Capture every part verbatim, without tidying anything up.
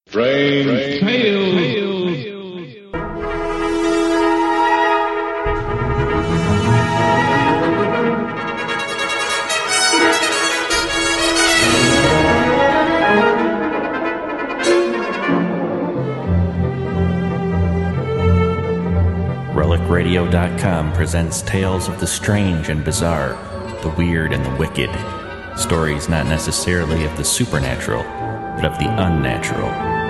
Strange Tales. Relic Radio dot com presents tales of the strange and bizarre, the weird and the wicked. Stories not necessarily of the supernatural, but of the unnatural.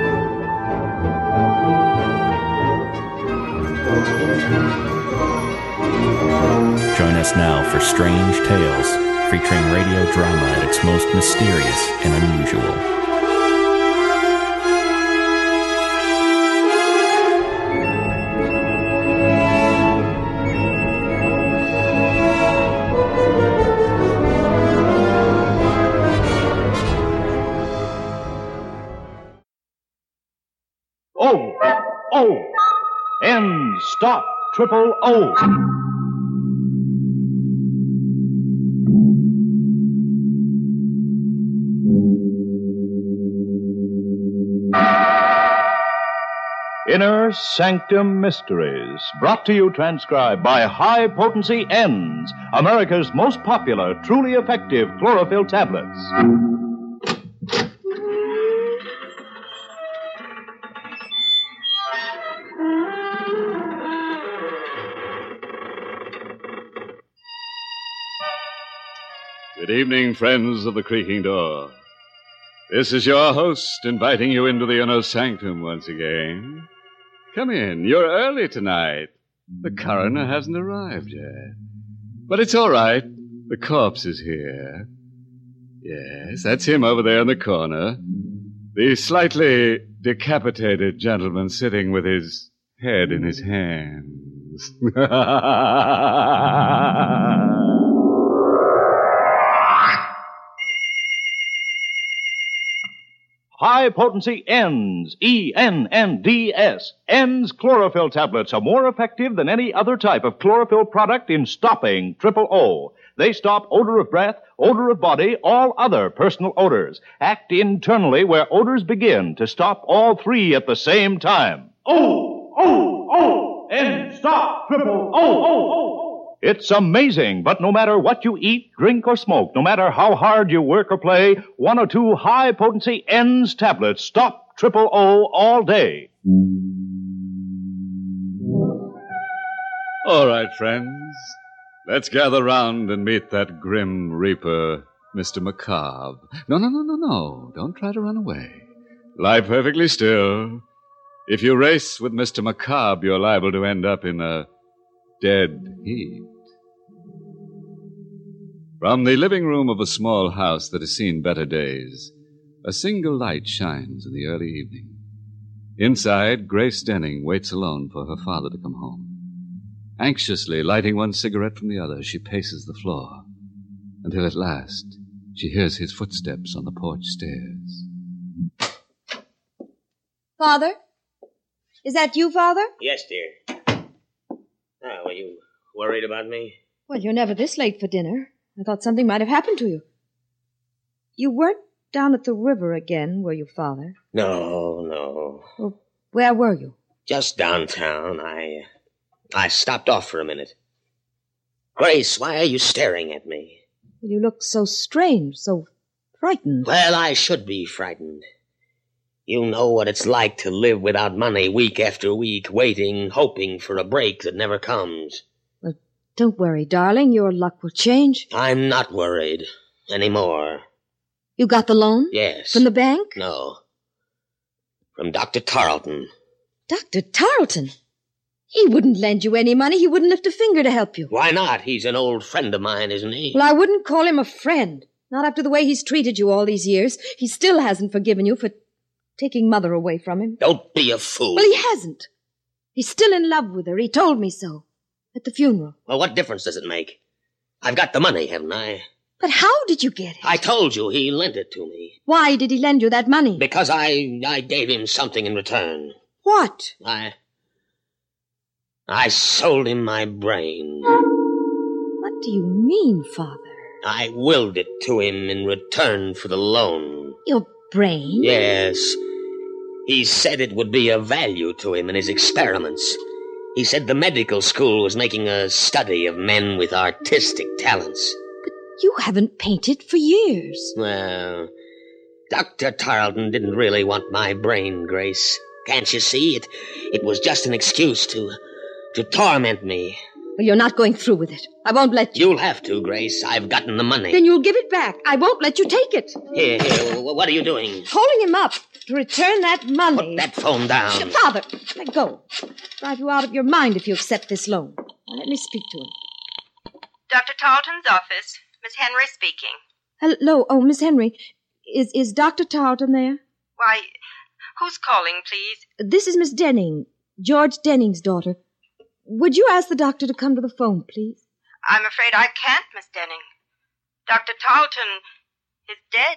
Join us now for Strange Tales, featuring radio drama at its most mysterious and unusual. O, O, N, stop, triple O. Inner Sanctum Mysteries, brought to you transcribed by High Potency Ends, America's most popular, truly effective chlorophyll tablets. Good evening, friends of the creaking door. This is your host inviting you into the inner sanctum once again. Come in. You're early tonight. The coroner hasn't arrived yet. But it's all right. The corpse is here. Yes, that's him over there in the corner. The slightly decapitated gentleman sitting with his head in his hands. High Potency Ends, E N N D S. Ends chlorophyll tablets are more effective than any other type of chlorophyll product in stopping triple O. They stop odor of breath, odor of body, all other personal odors. Act internally where odors begin to stop all three at the same time. O, O, O, N, stop, triple O, O, O. It's amazing, but no matter what you eat, drink, or smoke, no matter how hard you work or play, one or two high-potency Ends tablets stop triple O all day. All right, friends. Let's gather round and meet that grim reaper, Mister Macabre. No, no, no, no, no. Don't try to run away. Lie perfectly still. If you race with Mister Macabre, you're liable to end up in a dead heat. From the living room of a small house that has seen better days, a single light shines in the early evening. Inside, Grace Denning waits alone for her father to come home. Anxiously lighting one cigarette from the other, she paces the floor, until at last she hears his footsteps on the porch stairs. Father? Is that you, Father? Yes, dear. Oh, were you worried about me? Well, you're never this late for dinner. I thought something might have happened to you. You weren't down at the river again, were you, Father? No, no. Well, where were you? Just downtown. I, I stopped off for a minute. Grace, why are you staring at me? Well, you look so strange, so frightened. Well, I should be frightened. You know what it's like to live without money week after week, waiting, hoping for a break that never comes. Well, don't worry, darling. Your luck will change. I'm not worried anymore. You got the loan? Yes. From the bank? No. From Doctor Tarleton. Doctor Tarleton? He wouldn't lend you any money. He wouldn't lift a finger to help you. Why not? He's an old friend of mine, isn't he? Well, I wouldn't call him a friend. Not after the way he's treated you all these years. He still hasn't forgiven you for taking Mother away from him. Don't be a fool. Well, he hasn't. He's still in love with her. He told me so. At the funeral. Well, what difference does it make? I've got the money, haven't I? But how did you get it? I told you he lent it to me. Why did he lend you that money? Because I I gave him something in return. What? I... I sold him my brain. What do you mean, Father? I willed it to him in return for the loan. Your brain? Yes. He said it would be of value to him in his experiments. He said the medical school was making a study of men with artistic talents. But you haven't painted for years. Well, Doctor Tarleton didn't really want my brain, Grace. Can't you see? It it was just an excuse to to torment me. Well, you're not going through with it. I won't let you. You'll have to, Grace. I've gotten the money. Then you'll give it back. I won't let you take it. Here, here. What are you doing? Holding him up to return that money. Put that phone down. Father, let go. Drive you out of your mind if you accept this loan. Now, let me speak to him. Doctor Tarleton's office. Miss Henry speaking. Hello. Oh, Miss Henry. Is is Doctor Tarleton there? Why, who's calling, please? This is Miss Denning, George Denning's daughter. Would you ask the doctor to come to the phone, please? I'm afraid I can't, Miss Denning. Doctor Tarleton is dead.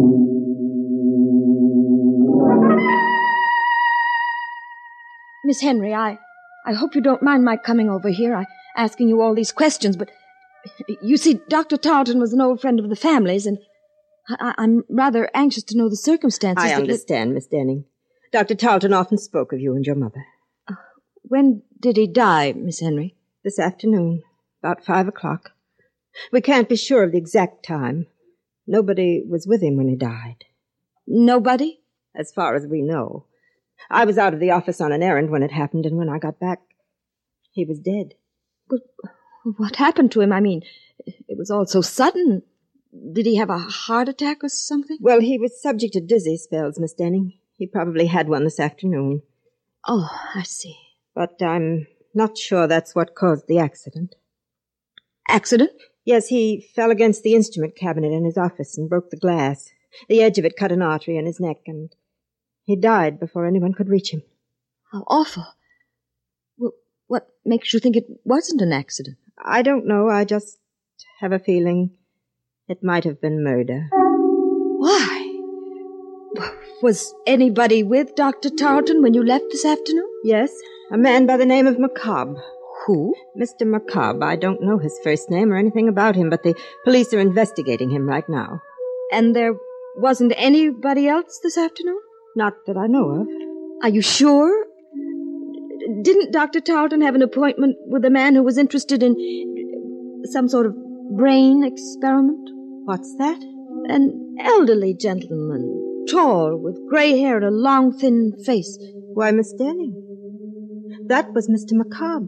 Miss Henry, I, I hope you don't mind my coming over here. I asking you all these questions, but you see, Doctor Tarleton was an old friend of the family's, and I, I'm rather anxious to know the circumstances. I understand, Miss Denning. Doctor Tarleton often spoke of you and your mother. Uh, when did he die, Miss Henry? This afternoon, about five o'clock. We can't be sure of the exact time. Nobody was with him when he died. Nobody? As far as we know. I was out of the office on an errand when it happened, and when I got back, he was dead. But what happened to him? I mean, it was all so sudden. Did he have a heart attack or something? Well, he was subject to dizzy spells, Miss Denning. He probably had one this afternoon. Oh, I see. But I'm not sure that's what caused the accident. Accident? Yes, he fell against the instrument cabinet in his office and broke the glass. The edge of it cut an artery in his neck, and he died before anyone could reach him. How awful. Well, what makes you think it wasn't an accident? I don't know. I just have a feeling it might have been murder. Why? Was anybody with Doctor Tarleton when you left this afternoon? Yes, a man by the name of McCobb. Who? Mister McCobb. I don't know his first name or anything about him, but the police are investigating him right now. And there wasn't anybody else this afternoon? Not that I know of. Are you sure? Didn't Doctor Tarleton have an appointment with a man who was interested in some sort of brain experiment? What's that? An elderly gentleman, tall, with gray hair and a long, thin face. Why, Miss Denning, that was Mister McCobb.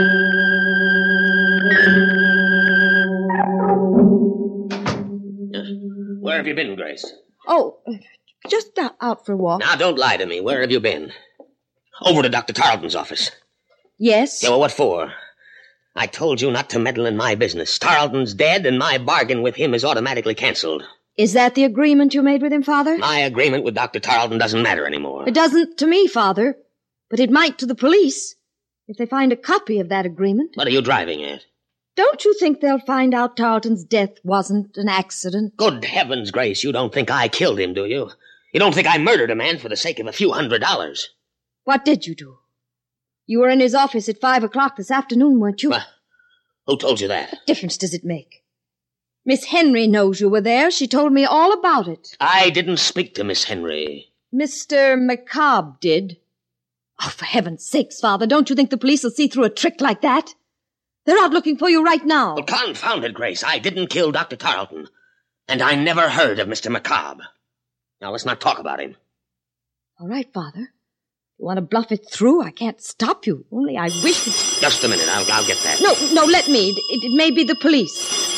Where have you been, Grace? Oh, just out, out for a walk. Now, don't lie to me. Where have you been? Over to Doctor Tarleton's office. Yes? Yeah, well, what for? I told you not to meddle in my business. Tarleton's dead, and my bargain with him is automatically canceled. Is that the agreement you made with him, Father? My agreement with Doctor Tarleton doesn't matter anymore. It doesn't to me, Father. But it might to the police, if they find a copy of that agreement. What are you driving at? Don't you think they'll find out Tarleton's death wasn't an accident? Good heavens, Grace, you don't think I killed him, do you? You don't think I murdered a man for the sake of a few hundred dollars? What did you do? You were in his office at five o'clock this afternoon, weren't you? Well, who told you that? What difference does it make? Miss Henry knows you were there. She told me all about it. I didn't speak to Miss Henry. Mister McCobb did. Oh, for heaven's sakes, Father, don't you think the police will see through a trick like that? They're out looking for you right now. Well, confound it, Grace. I didn't kill Doctor Tarleton. And I never heard of Mister McCobb. Now, let's not talk about him. All right, Father. You want to bluff it through? I can't stop you. Only I wish that... Just a minute. I'll, I'll get that. No, no, let me. It, it may be the police.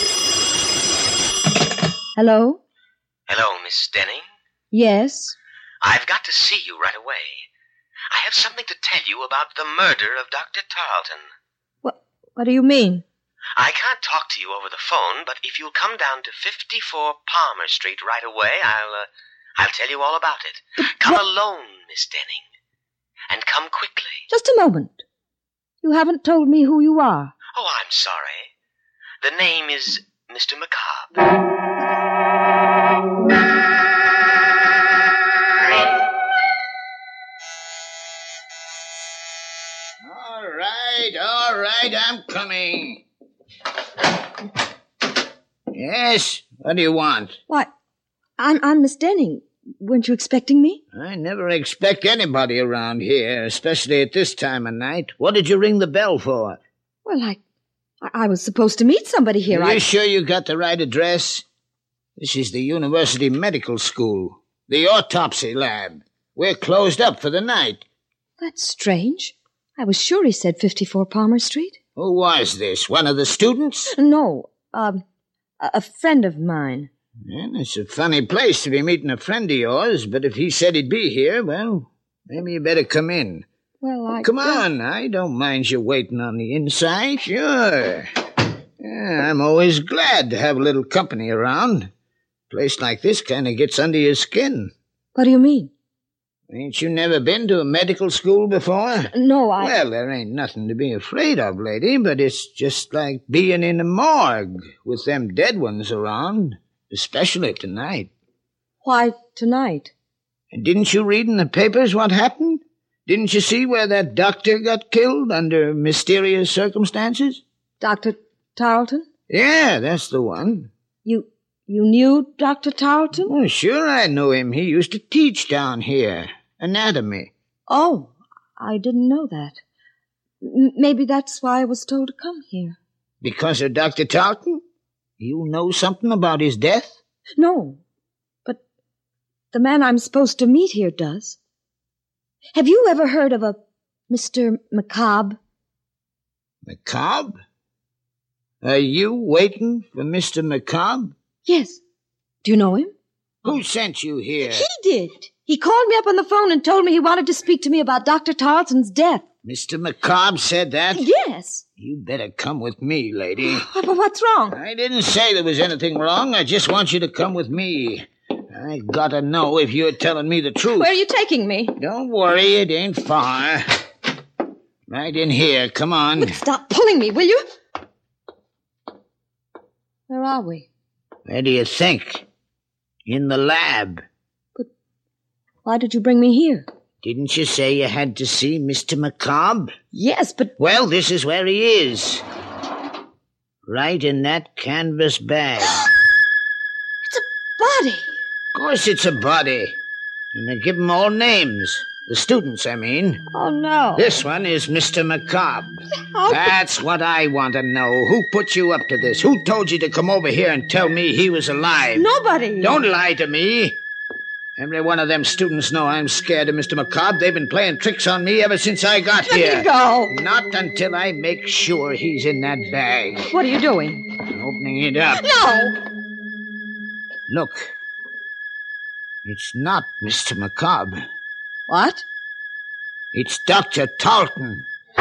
Hello? Hello, Miss Denning? Yes? I've got to see you right away. I have something to tell you about the murder of Doctor Tarleton. What, what do you mean? I can't talk to you over the phone, but if you'll come down to fifty-four Palmer Street right away, I'll, uh, I'll tell you all about it. But come what? alone, Miss Denning. And come quickly. Just a moment. You haven't told me who you are. Oh, I'm sorry. The name is Mister McCobb. All right, all right, I'm coming. Yes, what do you want? Why, I'm, I'm Miss Denning. weren't you expecting me? I never expect anybody around here, especially at this time of night. What did you ring the bell for? Well, I I was supposed to meet somebody here. Are you I... sure you got the right address? This is the University Medical School, the autopsy lab. We're closed up for the night. That's strange. I was sure he said fifty-four Palmer Street. Who was this? One of the students? No, um, a, a friend of mine. Well, it's a funny place to be meeting a friend of yours, but if he said he'd be here, well, maybe you better come in. Well, I... Come on, I don't mind you waiting on the inside. Sure. Yeah, I'm always glad to have a little company around. A place like this kind of gets under your skin. What do you mean? Ain't you never been to a medical school before? No, I... Well, there ain't nothing to be afraid of, lady, but it's just like being in a morgue with them dead ones around, especially tonight. Why tonight? And didn't you read in the papers what happened? Didn't you see where that doctor got killed under mysterious circumstances? Doctor Tarleton? Yeah, that's the one. You... You knew Doctor Tarleton? Oh, sure I knew him. He used to teach down here. Anatomy. Oh, I didn't know that. M- maybe that's why I was told to come here. Because of Doctor Tarleton? You know something about his death? No, but the man I'm supposed to meet here does. Have you ever heard of a Mister McCobb? McCobb? Are you waiting for Mister McCobb? Yes. Do you know him? Who sent you here? He did. He called me up on the phone and told me he wanted to speak to me about Doctor Tarleton's death. Mister McCobb said that? Yes. You better come with me, lady. What's wrong? I didn't say there was anything wrong. I just want you to come with me. I gotta know if you're telling me the truth. Where are you taking me? Don't worry, it ain't far. Right in here. Come on. But stop pulling me, will you? Where are we? Where do you think? In the lab. But why did you bring me here? Didn't you say you had to see Mister McCobb? Yes, but... Well, this is where he is. Right in that canvas bag. It's a body. Of course it's a body. And they give them all names. The students, I mean. Oh, no. This one is Mister McCobb. How That's what I want to know. Who put you up to this? Who told you to come over here and tell me he was alive? Nobody. Don't lie to me. Every one of them students know I'm scared of Mister McCobb. They've been playing tricks on me ever since I got Let here. me go. Not until I make sure he's in that bag. What are you doing? Opening it up. No. Look. It's not Mister McCobb. What? It's Doctor Tarleton.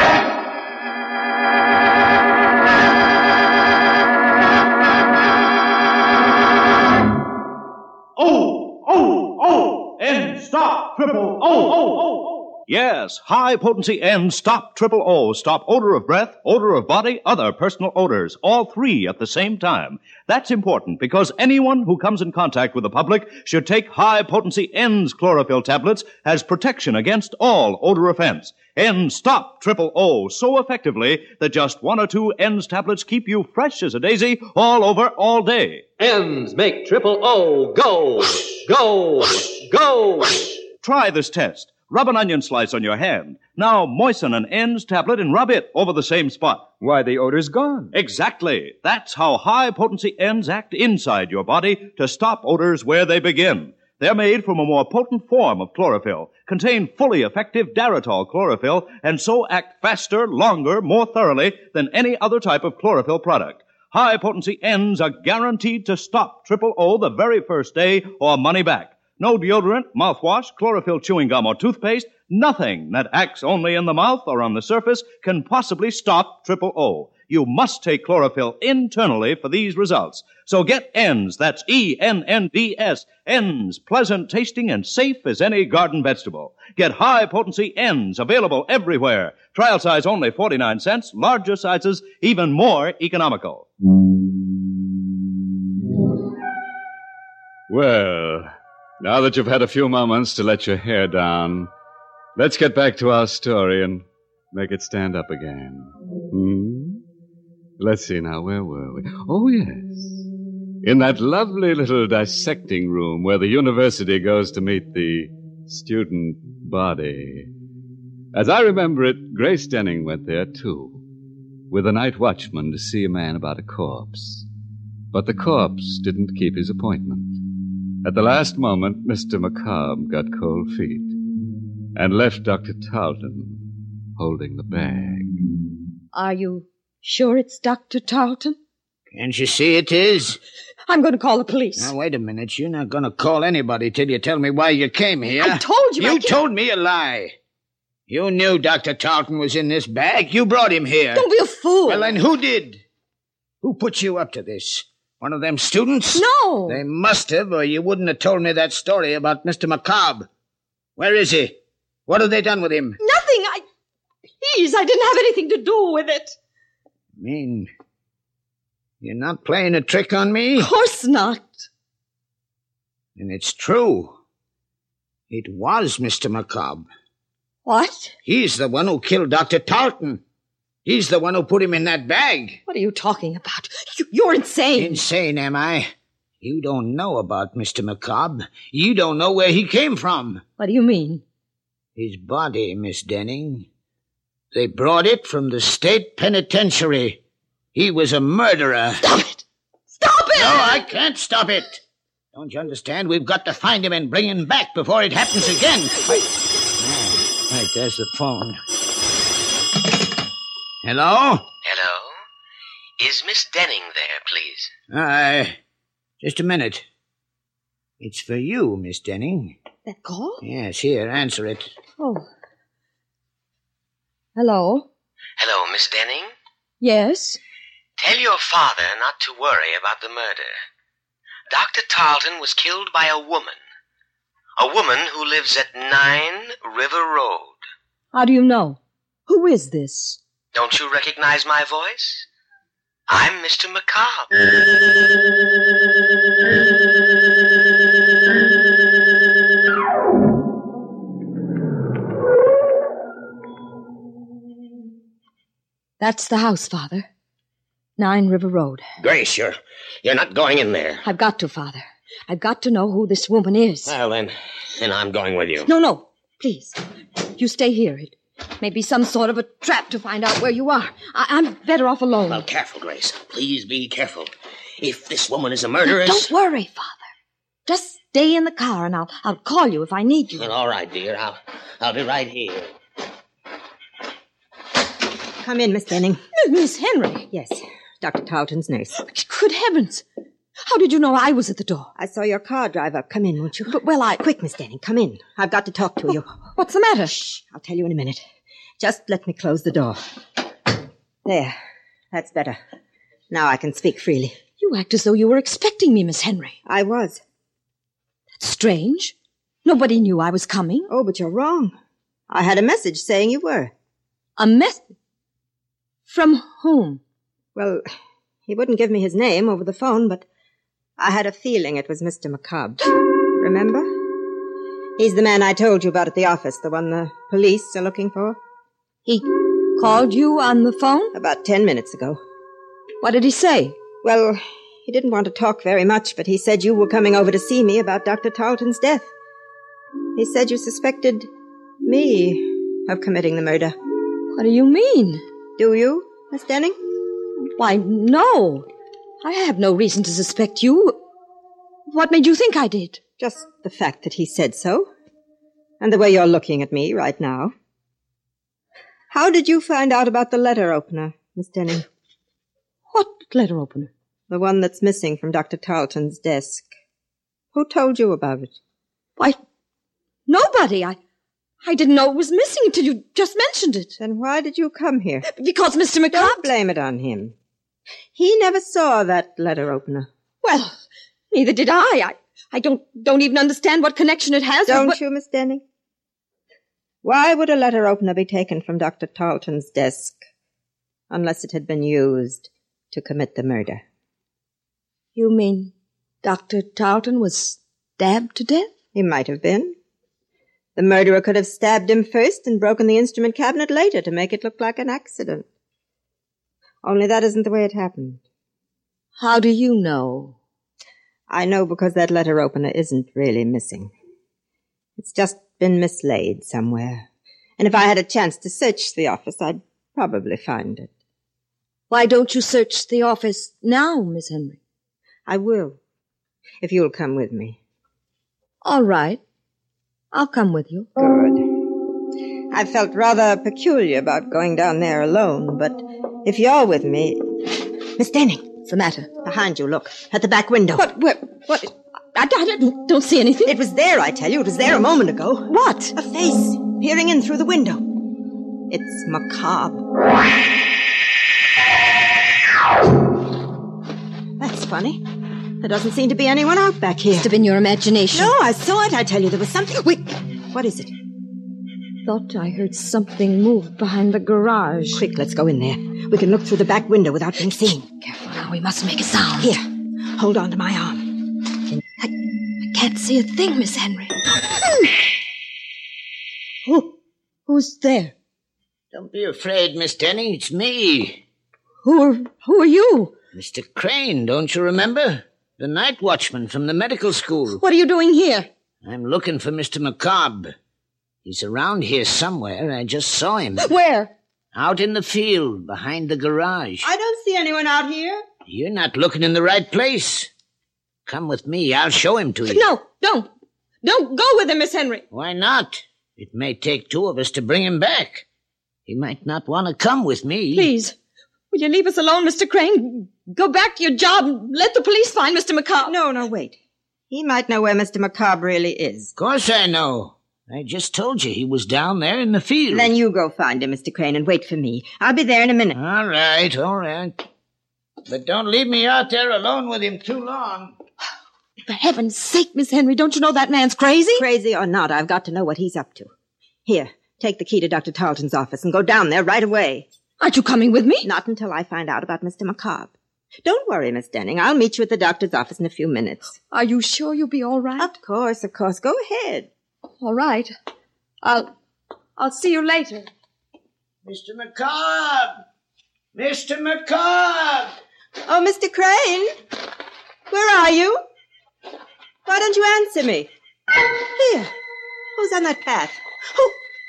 Oh, oh, oh, and stop triple O, O, O. Yes, high potency and stop triple O. Stop odor of breath, odor of body, other personal odors. All three at the same time. That's important because anyone who comes in contact with the public should take high potency N's chlorophyll tablets as protection against all odor offense. N stop triple O so effectively that just one or two N's tablets keep you fresh as a daisy all over all day. N's make triple O go, go, go. Try this test. Rub an onion slice on your hand. Now moisten an N's tablet and rub it over the same spot. Why, the odor's gone. Exactly. That's how high-potency N's act inside your body to stop odors where they begin. They're made from a more potent form of chlorophyll, contain fully effective Daratol chlorophyll, and so act faster, longer, more thoroughly than any other type of chlorophyll product. High-potency N's are guaranteed to stop triple O the very first day or money back. No deodorant, mouthwash, chlorophyll chewing gum, or toothpaste, nothing that acts only in the mouth or on the surface can possibly stop triple O. You must take chlorophyll internally for these results. So get N's, that's E N N D S, N's, pleasant tasting and safe as any garden vegetable. Get high-potency N's, available everywhere. Trial size only forty-nine cents, larger sizes even more economical. Well, now that you've had a few moments to let your hair down, let's get back to our story and make it stand up again. Hmm? Let's see now, where were we? Oh, yes. in that lovely little dissecting room where the university goes to meet the student body. As I remember it, Grace Denning went there, too, with a night watchman to see a man about a corpse. But the corpse didn't keep his appointment. At the last moment, Mister McCobb got cold feet and left Doctor Tarleton holding the bag. Are you sure it's Doctor Tarleton? Can't you see it is? I'm going to call the police. Now, wait a minute. You're not going to call anybody till you tell me why you came here. I told you. You I can't... told me a lie. You knew Doctor Tarleton was in this bag. You brought him here. Don't be a fool. Well, then who did? Who put you up to this? One of them students? No. They must have, or you wouldn't have told me that story about Mister McCobb. Where is he? What have they done with him? Nothing. I... Please, I didn't have anything to do with it. I mean, you're not playing a trick on me? Of course not. And it's true. It was Mister McCobb. What? He's the one who killed Doctor Tarleton. He's the one who put him in that bag. What are you talking about? You, you're insane. Insane, am I? You don't know about Mister McCobb. You don't know where he came from. What do you mean? His body, Miss Denning. They brought it from the state penitentiary. He was a murderer. Stop it! Stop it! No, I can't stop it. Don't you understand? We've got to find him and bring him back before it happens again. Right, right there's the phone. Hello? Hello? Is Miss Denning there, please? Aye. Just a minute. It's for you, Miss Denning. That call? Yes, here, answer it. Oh. Hello? Hello, Miss Denning? Yes? Tell your father not to worry about the murder. Doctor Tarleton was killed by a woman. A woman who lives at nine River Road. How do you know? Who is this? Don't you recognize my voice? I'm Mister McCobb. That's the house, Father. Nine River Road. Grace, you're, you're not going in there. I've got to, Father. I've got to know who this woman is. Well, then, then I'm going with you. No, no, please. You stay here. It may be some sort of a trap to find out where you are. I- I'm better off alone. Well, careful, Grace. Please be careful. If this woman is a murderess... Don't worry, Father. Just stay in the car and I'll I'll call you if I need you. Well, all right, dear. I'll, I'll be right here. Come in, Miss Denning. Miss Henry. Yes, Doctor Tarleton's nurse. Good heavens. How did you know I was at the door? I saw your car drive up. Come in, won't you? But, well, I... Quick, Miss Denning, come in. I've got to talk to you. What's the matter? Shh, I'll tell you in a minute. Just let me close the door. There. That's better. Now I can speak freely. You act as though you were expecting me, Miss Henry. I was. That's strange. Nobody knew I was coming. Oh, but you're wrong. I had a message saying you were. A message? From whom? Well, he wouldn't give me his name over the phone, but I had a feeling it was Mister McCobb. Remember? He's the man I told you about at the office, the one the police are looking for. He called you on the phone? About ten minutes ago. What did he say? Well, he didn't want to talk very much, but he said you were coming over to see me about Doctor Tarleton's death. He said you suspected me of committing the murder. What do you mean? Do you, Miss Denning? Why, no. I have no reason to suspect you. What made you think I did? Just the fact that he said so. And the way you're looking at me right now. How did you find out about the letter opener, Miss Denning? What letter opener? The one that's missing from Doctor Tarleton's desk. Who told you about it? Why, nobody. I... I didn't know it was missing until you just mentioned it. Then why did you come here? Because Mister McCobb... Don't blame it on him. He never saw that letter opener. Well, neither did I. I, I don't don't even understand what connection it has Don't with... you, Miss Denning? Why would a letter opener be taken from Doctor Tarleton's desk unless it had been used to commit the murder? You mean Doctor Tarleton was stabbed to death? He might have been. The murderer could have stabbed him first and broken the instrument cabinet later to make it look like an accident. Only that isn't the way it happened. How do you know? I know because that letter opener isn't really missing. It's just been mislaid somewhere. And if I had a chance to search the office, I'd probably find it. Why don't you search the office now, Miss Henry? I will, if you'll come with me. All right. I'll come with you. Good. I felt rather peculiar about going down there alone, but if you're with me... Miss Denning. What's the matter? Behind you, look. At the back window. What? Where? What? I, I don't, don't see anything. It was there, I tell you. It was there a moment ago. What? A face peering in through the window. It's macabre. That's funny. There doesn't seem to be anyone out back here. Must have been your imagination. No, I saw it, I tell you. There was something... Wait, what is it? Thought I heard something move behind the garage. Quick, let's go in there. We can look through the back window without being seen. Careful now, we mustn't make a sound. Here, hold on to my arm. I, I can't see a thing, Miss Henry. Who? Who's there? Don't be afraid, Miss Denning. It's me. Who are, who are you? Mister Crane, don't you remember? The night watchman from the medical school. What are you doing here? I'm looking for Mister Macabre. He's around here somewhere. I just saw him. Where? Out in the field, behind the garage. I don't see anyone out here. You're not looking in the right place. Come with me. I'll show him to you. No, don't. Don't go with him, Miss Henry. Why not? It may take two of us to bring him back. He might not want to come with me. Please, will you leave us alone, Mister Crane? Go back to your job and let the police find Mister Macabre. No, no, wait. He might know where Mister Macabre really is. Of course I know. I just told you he was down there in the field. Then you go find him, Mister Crane, and wait for me. I'll be there in a minute. All right, all right. But don't leave me out there alone with him too long. For heaven's sake, Miss Henry, don't you know that man's crazy? Crazy or not, I've got to know what he's up to. Here, take the key to Doctor Tarleton's office and go down there right away. Aren't you coming with me? Not until I find out about Mister Macabre. Don't worry, Miss Denning. I'll meet you at the doctor's office in a few minutes. Are you sure you'll be all right? Of course, of course. Go ahead. All right. I'll... I'll see you later. Mister Macabre! Mister Macabre! Oh, Mister Crane? Where are you? Why don't you answer me? Here. Who's on that path? Oh,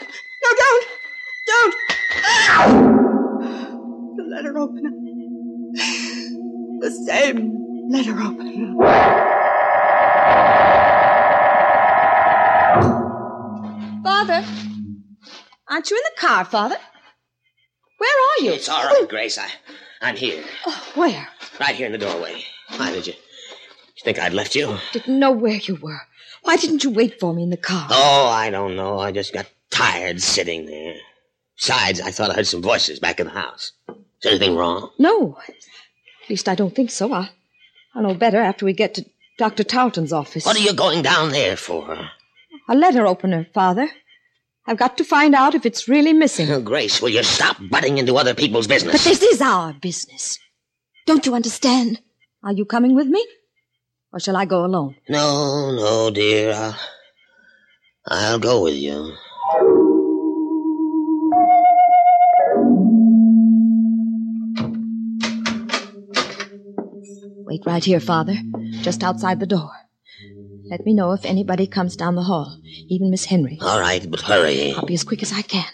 no, don't! Don't! The letter opener. The same letter opener. Father? Aren't you in the car, Father? Where are you? It's all right, Grace. I, I'm here. Oh, where? Right here in the doorway. Why did you... You think I'd left you? Didn't know where you were. Why didn't you wait for me in the car? Oh, I don't know. I just got tired sitting there. Besides, I thought I heard some voices back in the house. Is anything wrong? No. At least I don't think so. I'll, I'll know better after we get to Doctor Tarleton's office. What are you going down there for? A letter opener, Father. I've got to find out if it's really missing. Oh, Grace, will you stop butting into other people's business? But this is our business. Don't you understand? Are you coming with me? Or shall I go alone? No, no, dear. I'll, I'll go with you. Wait right here, Father. Just outside the door. Let me know if anybody comes down the hall. Even Miss Henry. All right, but hurry. I'll be as quick as I can.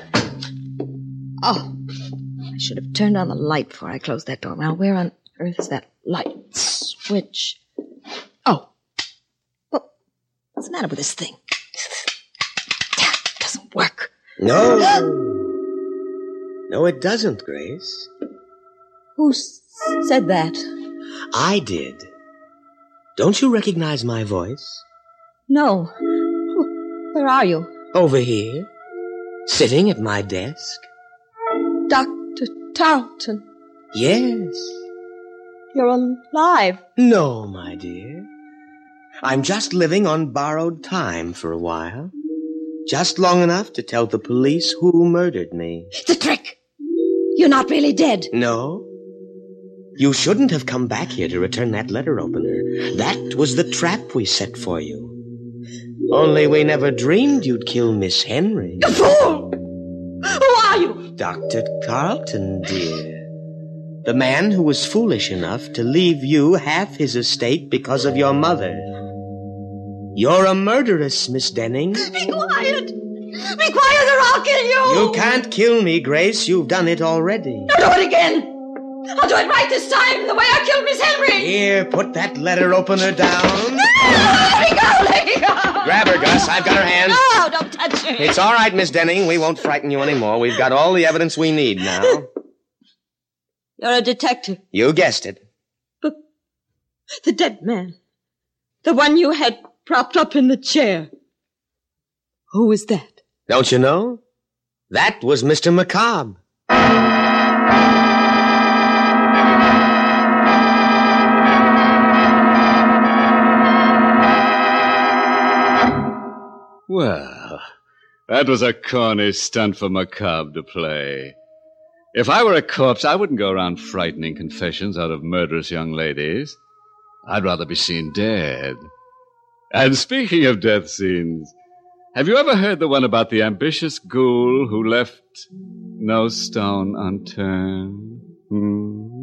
Oh, I should have turned on the light before I closed that door. Now, where on earth is that light switch? Oh. Well, what's the matter with this thing? It doesn't work. No. No, it doesn't, Grace. Who s- said that? I did. Don't you recognize my voice? No. Where are you? Over here. Sitting at my desk. Doctor Tarleton. Yes. You're alive. No, my dear. I'm just living on borrowed time for a while. Just long enough to tell the police who murdered me. It's a trick. You're not really dead. No. You shouldn't have come back here to return that letter opener. That was the trap we set for you. Only we never dreamed you'd kill Miss Henry. You fool! Who are you? Doctor Tarleton, dear. The man who was foolish enough to leave you half his estate because of your mother. You're a murderess, Miss Denning. Be quiet! Be quiet or I'll kill you! You can't kill me, Grace. You've done it already. Now do it again! I'll do it right this time, the way I killed Miss Henry! Here, put that letter opener down. Let me go, let me go! Grab her, Gus. I've got her hand. No, don't touch her. It's all right, Miss Denning. We won't frighten you anymore. We've got all the evidence we need now. You're a detective. You guessed it. But the dead man, the one you had propped up in the chair, who was that? Don't you know? That was Mister McCobb. Well, that was a corny stunt for McCobb to play. If I were a corpse, I wouldn't go around frightening confessions out of murderous young ladies. I'd rather be seen dead. And speaking of death scenes, have you ever heard the one about the ambitious ghoul who left no stone unturned? Hmm?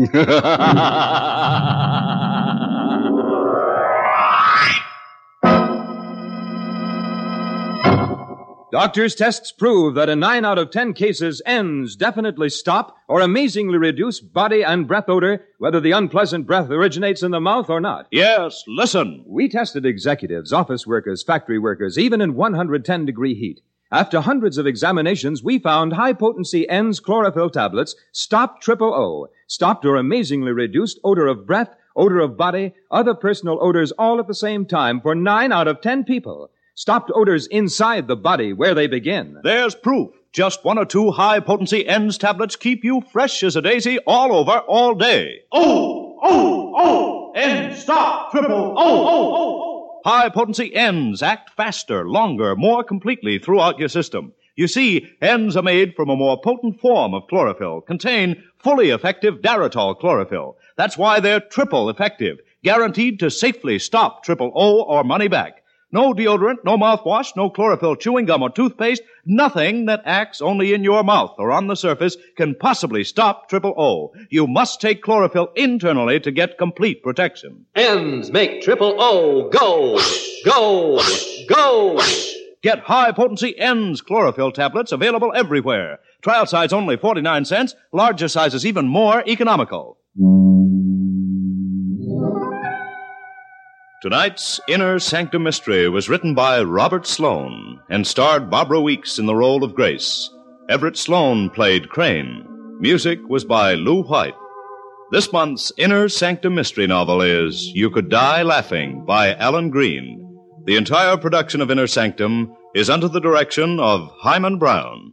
Doctors' tests prove that in nine out of ten cases, N's definitely stop or amazingly reduce body and breath odor, whether the unpleasant breath originates in the mouth or not. Yes, listen. We tested executives, office workers, factory workers, even in one hundred ten degree heat. After hundreds of examinations, we found high-potency N's chlorophyll tablets stopped triple O, stopped or amazingly reduced odor of breath, odor of body, other personal odors all at the same time for nine out of ten people. Stopped odors inside the body where they begin. There's proof. Just one or two high-potency N's tablets keep you fresh as a daisy all over, all day. Oh, oh, oh! N stop, triple, oh, oh, oh! High-potency N's act faster, longer, more completely throughout your system. You see, N's are made from a more potent form of chlorophyll, contain fully effective Daratol chlorophyll. That's why they're triple effective, guaranteed to safely stop triple O or money back. No deodorant, no mouthwash, no chlorophyll chewing gum or toothpaste, nothing that acts only in your mouth or on the surface can possibly stop triple O. You must take chlorophyll internally to get complete protection. N's make triple O go, go, go. Get high-potency N's chlorophyll tablets available everywhere. Trial size only forty-nine cents, larger sizes even more economical. Tonight's Inner Sanctum Mystery was written by Robert Sloane and starred Barbara Weeks in the role of Grace. Everett Sloane played Crane. Music was by Lou White. This month's Inner Sanctum Mystery novel is You Could Die Laughing by Alan Green. The entire production of Inner Sanctum is under the direction of Hyman Brown.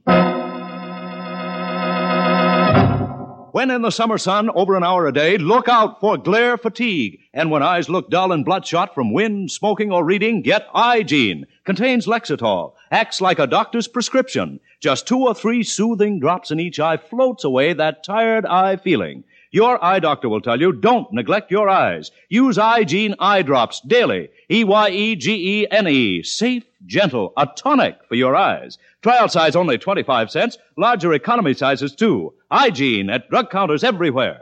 When in the summer sun over an hour a day, look out for glare fatigue. And when eyes look dull and bloodshot from wind, smoking, or reading, get Eye-Gene. Contains Lexitol. Acts like a doctor's prescription. Just two or three soothing drops in each eye floats away that tired eye feeling. Your eye doctor will tell you, don't neglect your eyes. Use Eye-Gene eye drops daily. E Y E G E N E. Safe, gentle, a tonic for your eyes. Trial size only twenty-five cents. Larger economy sizes, too. Eye-Gene at drug counters everywhere.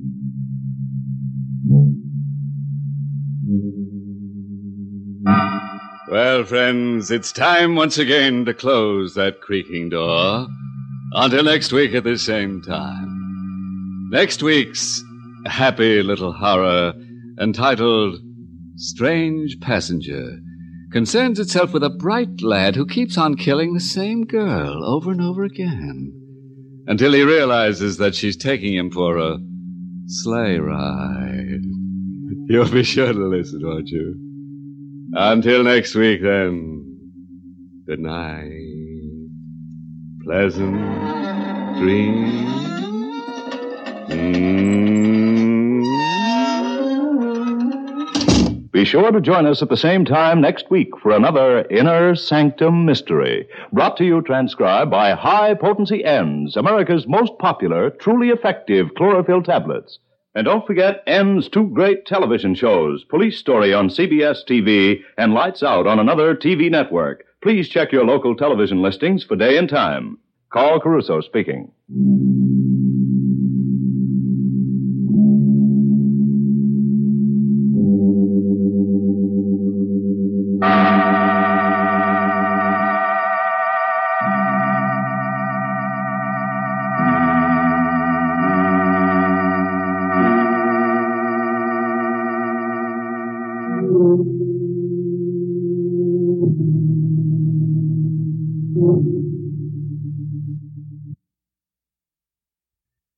Well, friends, it's time once again to close that creaking door. Until next week at the same time. Next week's happy little horror, entitled Strange Passenger, concerns itself with a bright lad who keeps on killing the same girl over and over again, until he realizes that she's taking him for a sleigh ride. You'll be sure to listen, won't you? Until next week, then, good night. Pleasant dreams. Mm. Be sure to join us at the same time next week for another Inner Sanctum Mystery, brought to you transcribed by High Potency N's, America's most popular, truly effective chlorophyll tablets. And don't forget N's two great television shows, Police Story on C B S T V and Lights Out on another T V network. Please check your local television listings for day and time. Carl Caruso speaking. Thank you.